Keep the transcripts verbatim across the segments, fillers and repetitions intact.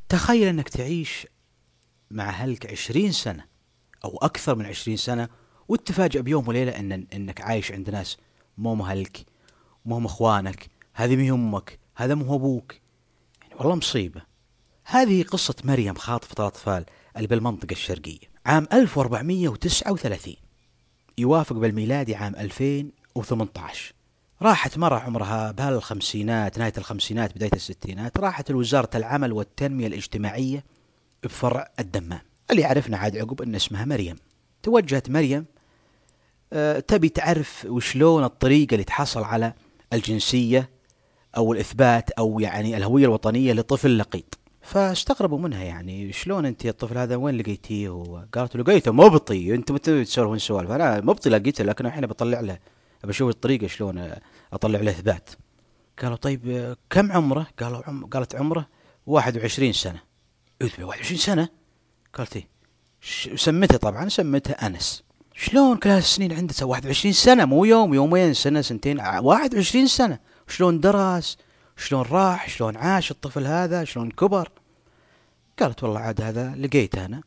تخيل أنك تعيش مع أهلك عشرين سنة أو أكثر من عشرين سنة، وتتفاجأ بيوم وليلة إن إنك عايش عند ناس مو مهلك، مو هم إخوانك، هذه مي أمك، هذا مو أبوك. يعني والله مصيبة. هذه قصة مريم خاطفة الأطفال اللي بالمنطقة الشرقية عام ألف وأربعمائة وتسعة وثلاثين، يوافق بالميلادي عام ألفين وثمانية عشر. راحت مرة عمرها بهالخمسينات، نهاية الخمسينات بداية الستينات، راحت لوزارة العمل والتنمية الاجتماعية بفرع الدمام، اللي عرفنا عاد عقب أن اسمها مريم. توجهت مريم أه تبي تعرف وشلون الطريقة اللي تحصل على الجنسية أو الإثبات أو يعني الهوية الوطنية لطفل لقيط. فاستغربوا منها، يعني شلون انت الطفل هذا وين لقيتيه؟ وقالت لقيته مبطي. انتم متى تسولفون سوالف؟ انا مبطي لقيته، لكن الحين بطلع له، بشوف الطريقه شلون اطلع له اثبات. قالوا طيب كم عمره؟ قالوا عم... قالت عمره واحد وعشرين سنه. قلت واحد وعشرين سنه؟ قالت ايه. سمته طبعا، سمته انس. شلون كل هالسنين عنده واحد وعشرين سنه؟ مو يوم يومين سنه سنتين، واحد وعشرين سنه. شلون درس؟ شلون راح؟ شلون عاش الطفل هذا؟ شلون كبر؟ قالت والله عاد هذا لقيته أنا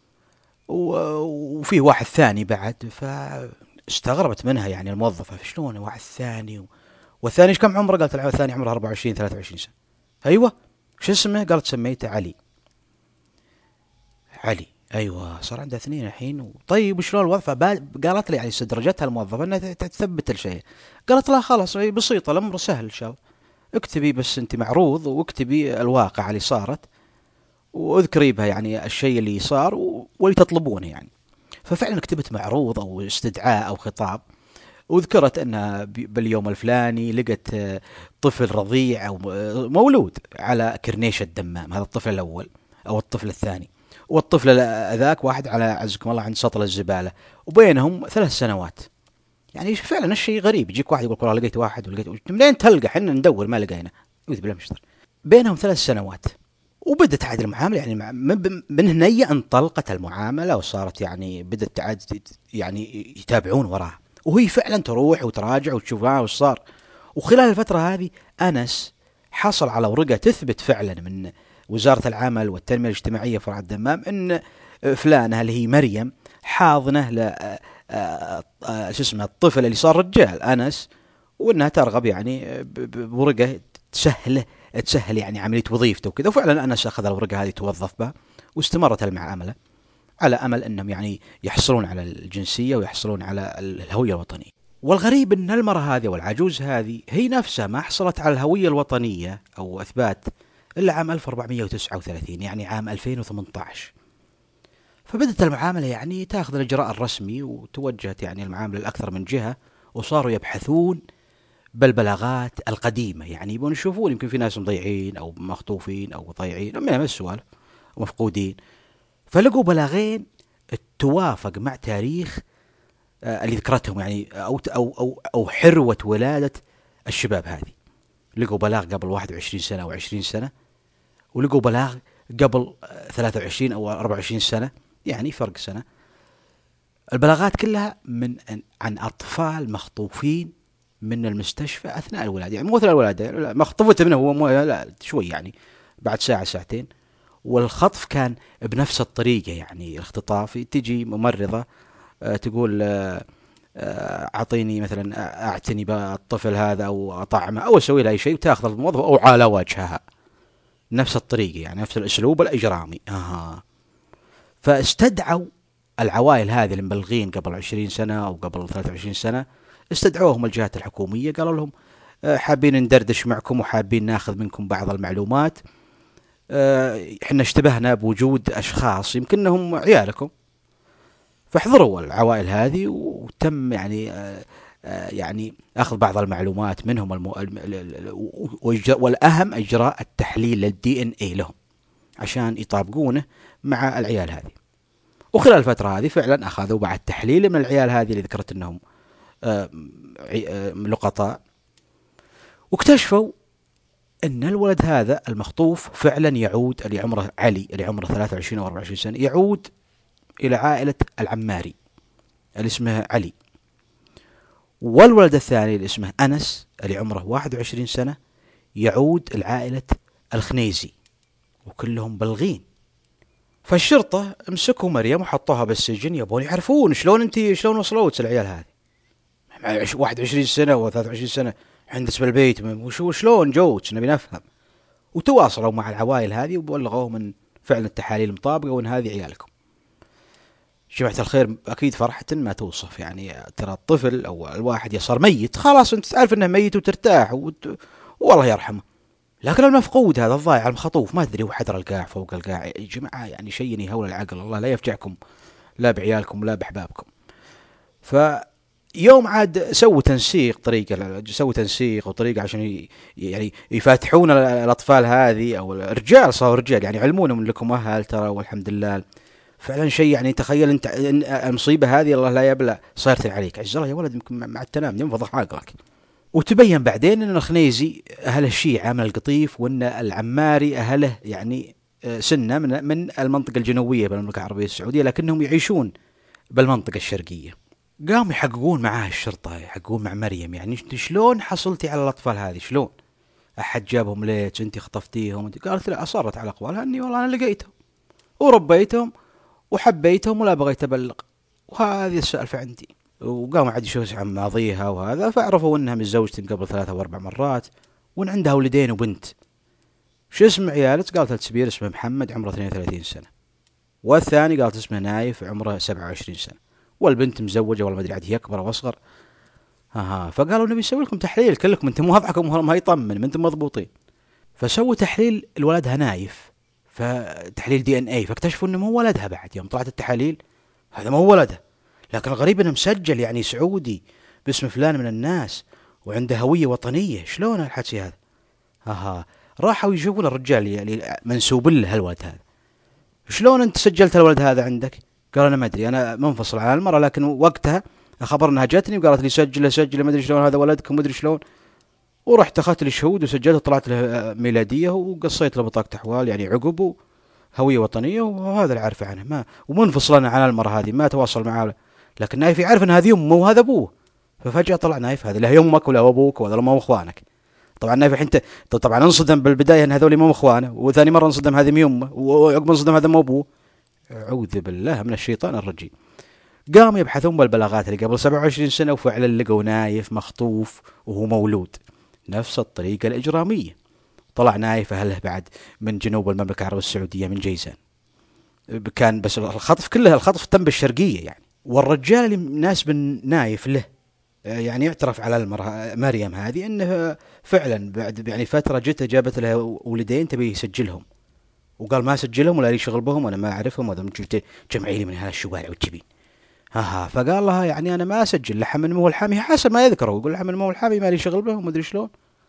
وفيه واحد ثاني بعد. فاستغربت منها يعني الموظفة، شلون واحد ثاني؟ والثاني ايش كم عمره؟ قالت الثاني عمره أربعة وعشرين ثلاثة وعشرين سنة. أيوة، شو اسمه؟ قالت سميته علي. علي، أيوة صار عنده اثنين الحين. طيب وشلون الوظيفة؟ قالت لي يعني استدرجتها الموظفة أنها تثبت الشيء. قالت لا خلاص بسيطة، الأمر سهل إن شاء الله، اكتبي بس أنت معروض واكتبي الواقع اللي صارت واذكري بها يعني الشيء اللي صار واللي تطلبونه يعني. ففعلا كتبت معروض او استدعاء او خطاب، وذكرت انها باليوم الفلاني لقت طفل رضيع او مولود على كرنيش الدمام، هذا الطفل الاول او الطفل الثاني، والطفل ذاك واحد على عزكم الله عند سطل الزبالة، وبينهم ثلاث سنوات. يعني فعلا الشيء غريب، يجيك واحد يقول والله لقيت واحد ولقيت، منين تلقى؟ حنا ندور ما لقينا. يقول بالله مشتر. بينهم ثلاث سنوات، وبدت عاد المعاملة يعني من هنا انطلقت المعاملة، وصارت يعني بدت عاد يعني يتابعون وراها، وهي فعلا تروح وتراجع وتشوف ها وش صار. وخلال الفترة هذه أنس حصل على ورقة تثبت فعلا من وزارة العمل والتنمية الاجتماعية فرع الدمام أن فلانة اللي هي مريم حاضنة ل شو اسمه الطفل اللي صار رجال أنس، وأنها ترغب يعني بورقة تسهله تسهل يعني عملية وظيفته وكذا. وفعلا أنس أخذ الورقة هذه توظف بها، واستمرت المعاملة على أمل أنهم يعني يحصلون على الجنسية ويحصلون على الهوية الوطنية. والغريب أن المرأة هذه والعجوز هذه هي نفسها ما حصلت على الهوية الوطنية أو إثبات إلا عام ألف وأربعمائة وتسعة وثلاثين، يعني عام ألفين وثمانية عشر. فبدت المعاملة يعني تأخذ الإجراء الرسمي، وتوجهت يعني المعاملة لأكثر من جهة، وصاروا يبحثون بالبلاغات القديمة، يعني يبون يشوفون يمكن في ناس مضيعين أو مخطوفين أو ضايعين من السؤال ومفقودين. فلقوا بلاغين توافق مع تاريخ آه اللي ذكرتهم يعني أو, أو, أو, أو حروة ولادة الشباب هذه. لقوا بلاغ قبل واحد وعشرين سنة أو عشرين سنة، ولقوا بلاغ قبل ثلاثة وعشرين أو أربعة وعشرين سنة، يعني فرق سنة. البلاغات كلها من عن أطفال مخطوفين من المستشفى أثناء الولادة، يعني مو أثناء الولادة، مخطوفة منه هو مو لا شوي يعني بعد ساعة ساعتين. والخطف كان بنفس الطريقة، يعني الاختطاف تجي ممرضة أه تقول أه أعطيني مثلا أعتني بالطفل هذا أو أطعمه أو أسوي له أي شيء، وتأخذ الموظف أو على وجهها، نفس الطريقة يعني نفس الأسلوب الإجرامي. أها. فاستدعوا العوائل هذه المبلغين قبل عشرين سنة أو قبل ثلاثة وعشرين سنة، استدعوهم الجهات الحكومية، قالوا لهم حابين ندردش معكم وحابين ناخذ منكم بعض المعلومات، احنا اشتبهنا بوجود أشخاص يمكنهم عيالكم. فاحضروا العوائل هذه وتم يعني يعني أخذ بعض المعلومات منهم المو... والأهم إجراء التحليل للدي ان اي لهم عشان يطابقونه مع العيال هذه. وخلال الفترة هذه فعلا أخذوا بعد تحليل من العيال هذه اللي ذكرت أنهم لقطاء، واكتشفوا أن الولد هذا المخطوف فعلا يعود، اللي عمره علي اللي عمره ثلاثة وعشرين أو أربعة وعشرين سنة، يعود إلى عائلة العماري اللي اسمه علي. والولد الثاني اللي اسمه أنس اللي عمره واحد وعشرين سنة يعود لعائلة الخنيزي. وكلهم بلغين. فالشرطة مسكوا مريم وحطوها بالسجن، يبون يعرفون شلون انت شلون وصلوت العيال هذه واحد وعشرين سنة و ثلاثة وعشرين سنة عندس بالبيت، وشو شلون جوت، نبي نفهم. وتواصلوا مع العوائل هذه وبلغوهم من فعلا التحاليل مطابقة وان هذه عيالكم. جماعة الخير أكيد فرحة ما توصف، يعني ترى الطفل أو الواحد يصير ميت خلاص أنت تعرف أنه ميت وترتاح وت... والله يرحمه، لكن المفقود هذا الضايع المخطوف ما تدري هو حدر القاع فوق القاع يا جماعة، يعني شيء يهول العقل. الله لا يفجعكم لا بعيالكم ولا بأحبابكم. فيوم عاد سووا تنسيق طريقة سووا تنسيق وطريقة عشان ي... يعني يفاتحون الأطفال هذه أو الرجال، صاروا رجال يعني علمونهم لكم أهل ترى والحمد لله. فعلا شيء يعني تخيل انت المصيبه هذه الله لا يبلى صارت عليك، عز الله يا ولد يمكن مع التنام ينفضح عقلك. وتبين بعدين ان الخنيزي اهل الشيعه من القطيف، وان العماري اهله يعني سنه من من المنطقه الجنوبيه بالمملكه العربيه السعوديه، لكنهم يعيشون بالمنطقه الشرقيه. قاموا يحققون معاه الشرطه، يحققون مع مريم يعني شلون حصلتي على الاطفال هذه، شلون احد جابهم ليش، انت خطفتيهم انت؟ قالت لا، اصرت على اقوالها اني والله انا لقيتهم وربيتهم وحبيتهم ولا بغيت أبلغ، وهذه السالفة عندي. وقاموا عاد يشوفوا عن ماضيها وهذا، فعرفوا انها متزوجة قبل ثلاثة واربع مرات، وان عندها ولدين وبنت. شو اسم عيالك؟ قالت الكبير اسمه محمد عمره اثنين وثلاثين سنة، والثاني قالت اسمه نايف عمره سبعة وعشرين سنة، والبنت مزوجة والله ما ادري عاد هي اكبر او اصغر. ها فقالوا نبي نسوي لكم تحليل كلكم، انتم وضعكم ما يطمن، ما انتم مضبوطين. فسووا تحليل لولدها نايف، فتحليل دي ان اي، فاكتشفوا انه مو ولدها. بعد يوم طلعت التحاليل هذا مو ولدها، لكن الغريب انه مسجل يعني سعودي باسم فلان من الناس وعنده هوية وطنية. شلون الحكي هذا؟ اها راحوا يشوفون الرجال اللي منسوب له الولد هذا، شلون انت سجلت الولد هذا عندك؟ قال انا ما ادري، انا منفصل عن المرأة، لكن وقتها خبرناها جتني وقالت لي سجل سجل ما ادري شلون هذا ولدكم ما ادري شلون. ورحت اخذت لي شهود وسجلت وطلعت له ميلاديه وقصيت له بطاقه احوال يعني عقب هويه وطنيه، وهذا اللي عارفه عنه. ما ومنفصل انا عن المراه هذه، ما تواصل معاه، لكن نايف يعرف ان هذه امه وهذا ابوه. ففجاه طلع نايف هذا لا امك ولا ابوك ولا ما اخوانك. طبعا نايف انت طبعا انصدم بالبدايه ان هذول ما اخوانه، وثاني مره انصدم هذه مي امه، وعقب انصدم هذا مو ابوه. اعوذ بالله من الشيطان الرجيم. قاموا يبحثون بالبلاغات اللي قبل سبعة وعشرين سنه، وفعلا لقوا نايف مخطوف وهو مولود نفس الطريقة الإجرامية. طلع نايف أهله بعد من جنوب المملكة العربية السعودية من جيزان، كان بس الخطف كله الخطف تم بالشرقية يعني. والرجال اللي ناس بن نايف له يعني يعترف على المرأة مريم هذه أنه فعلا بعد يعني فترة جت جابت له ولدين تبي يسجلهم، وقال ما سجلهم ولا لي شغل بهم وأنا ما أعرفهم، وهذا جمعي لي من هالشوارع والجبين. ها فقال لها يعني أنا ما أسجل لحم من مو الحامي حسب ما يذكره، يقول لحم من مو الحامي ما لي شغل بهم ما أدري شلون.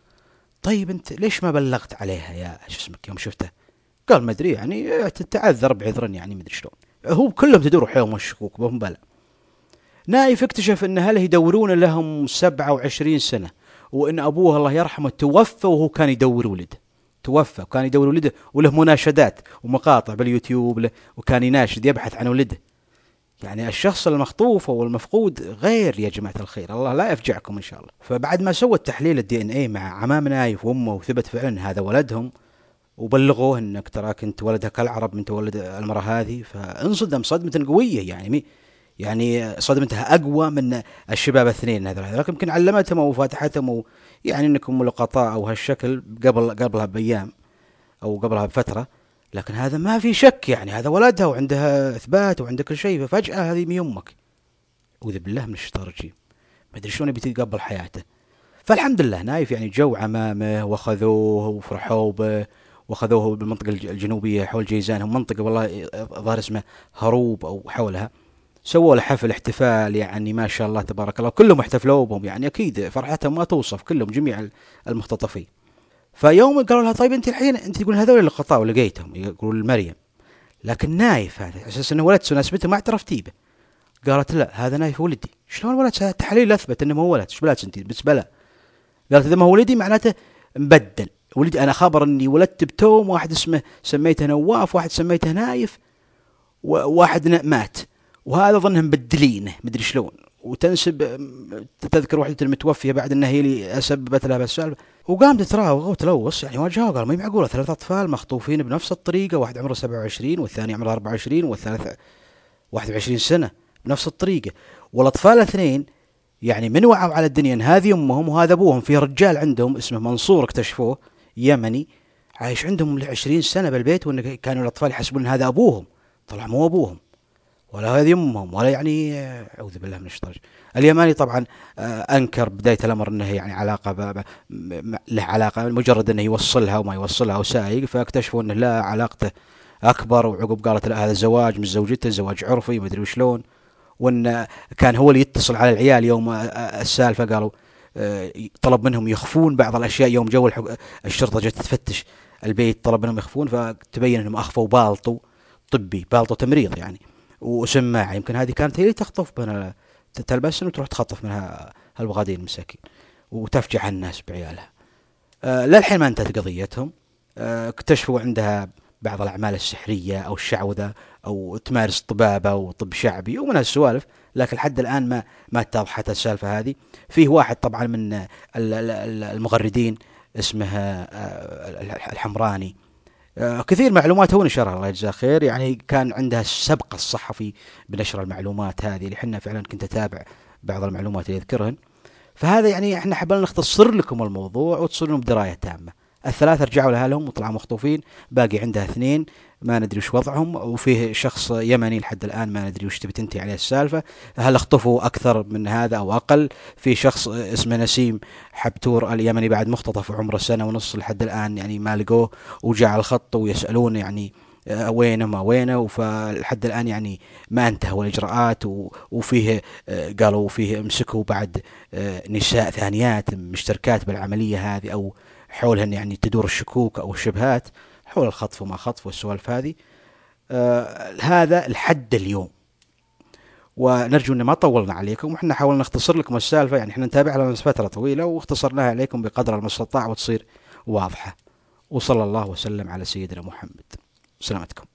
طيب انت ليش ما بلغت عليها يا شو اسمك يوم شفته؟ قال ما ادري يعني تتعذر بعذرا يعني ما ادري شلون. هو كلهم تدور حيلهم الشكوك بهم بلا. نايف اكتشف ان اهله يدورون لهم سبعة وعشرين سنة، وان ابوه الله يرحمه توفى وهو كان يدور ولده، توفى وكان يدور ولده، وله مناشدات ومقاطع باليوتيوب له، وكان يناشد يبحث عن ولده. يعني الشخص المخطوف او المفقود غير يا جماعة الخير، الله لا يفجعكم ان شاء الله. فبعد ما سوى التحليل الدي ان اي مع عمام نايف وامه وثبت فعلا هذا ولدهم، وبلغوه انك تراك انت ولدها كالعرب انت ولد المرأة هذه، فانصدم صدمة قوية يعني مي يعني صدمتها اقوى من الشباب الاثنين هذول، لكن يمكن علمتهم وفاتحتهم يعني انكم لقطاء او هالشكل قبل قبلها بايام او قبلها بفترة، لكن هذا ما في شك يعني هذا ولدها وعندها اثبات وعندها كل شيء، ففجأة هذه مي امك. اعوذ بالله من الشيطان الرجيم، ما ادري شلون بيتقبل حياته. فالحمد لله نايف يعني جو عمامه واخذوه وفرحوا به، واخذوه بالمنطقة الجنوبية حول جيزان، هم منطقة والله ظهر اسمه هروب او حولها، سووا له حفل احتفال يعني ما شاء الله تبارك الله، كلهم احتفلوا بهم يعني اكيد فرحتهم ما توصف كلهم جميع المختطفين. فيوم قالوا لها طيب انت الحين انت تقول هذول اللي قطعوا ولقيتهم، يقولوا مريم، لكن نايف هذا اساس انه ولد ونسبته ما اعترفتي به. قالت لا هذا نايف ولدي. شلون ولد؟ التحاليل اثبت انه مو ولد. ايش بلاتش انت بس بلا. قالت اذا ما هو ولدي معناته مبدل ولدي، انا خبر اني ولدت بتوم، واحد اسمه سميته نواف، واحد سميته نايف، وواحد مات، وهذا ظنهم مبدلينه مدري شلون، وتنسب تذكر وحدة المتوفية بعد انها هي اللي اسببت لها بالسالفه. وقام تتراوغ وتلوص يعني واجهوه قال ما هي معقوله ثلاث اطفال مخطوفين بنفس الطريقه، واحد عمره سبعة وعشرين والثاني عمره أربعة وعشرين والثالث واحد وعشرين سنه بنفس الطريقه، والاطفال الاثنين يعني من وعوا على الدنيا ان هذه امهم وهذا ابوهم. في رجال عندهم اسمه منصور اكتشفوه يمني عايش عندهم لعشرين سنه بالبيت، وان كانوا الاطفال يحسبون ان هذا ابوهم، طلع مو ابوهم ولا هذه امهم ولا يعني اعوذ بالله من الشيطان. اليماني طبعا آه، انكر بدايه الامر انه يعني علاقه ب... ب... م- له علاقه مجرد انه يوصلها وما يوصلها وسايق، فاكتشفوا انه لا علاقته اكبر، وعقب قالت لا هذا زواج مش زوجته، زواج عرفي ما ادري وشلون، وان كان هو اللي يتصل على العيال يوم آه، آه، السالفه قالوا آه، طلب منهم يخفون بعض الاشياء يوم جو الحق... الشرطه جت تفتش البيت، طلب منهم يخفون، فتبين انهم اخفوا بالطو طبي، بالطو تمريض يعني، وسماعه، يمكن هذه كانت هي اللي تخطف منها، تلبسهم وتروح تخطف منها هالبغادين المساكين وتفجع الناس بعيالها. آه للحين ما انتهت قضيتهم. آه اكتشفوا عندها بعض الأعمال السحرية أو الشعوذة أو تمارس طبابة وطب شعبي ومن هالسوالف، لكن لحد الآن ما ما اتضحت السالفة هذه. فيه واحد طبعا من ال- ال- المغردين اسمه آه، الحمراني، آه، كثير معلومات هو نشرها الله يجزاه خير، يعني كان عندها السبق الصحفي بنشر المعلومات هذه اللي احنا فعلا كنت اتابع بعض المعلومات اللي يذكرهن. فهذا يعني احنا حبينا نختصر لكم الموضوع وتصيرون بدرايه تامه. الثلاثه رجعوا لاهلهم وطلعوا مخطوفين، باقي عندها اثنين ما ندري وش وضعهم، وفيه شخص يمني لحد الان ما ندري وش تبي تنتهي عليه السالفه، هل اخطفوا اكثر من هذا او اقل. في شخص اسمه نسيم حبتور اليمني بعد مختطف عمره سنه ونص لحد الان يعني ما لقوه، وجاء على الخط ويسالون يعني آه، وينه ما وينه، فلحد الان يعني ما انتهوا الاجراءات. و- وفيه آه، قالوا فيه امسكوا بعد آه، نساء ثانيات مشتركات بالعمليه هذه، او حولهن يعني تدور الشكوك او الشبهات حول الخطف وما خطف والسوالف هذه. آه هذا لحد اليوم، ونرجو ان ما طولنا عليكم، وإحنا حاولنا نختصر لكم السالفه، يعني احنا نتابعها لنا فتره طويله واختصرناها عليكم بقدر المستطاع وتصير واضحه. وصلى الله وسلم على سيدنا محمد. سلامتكم.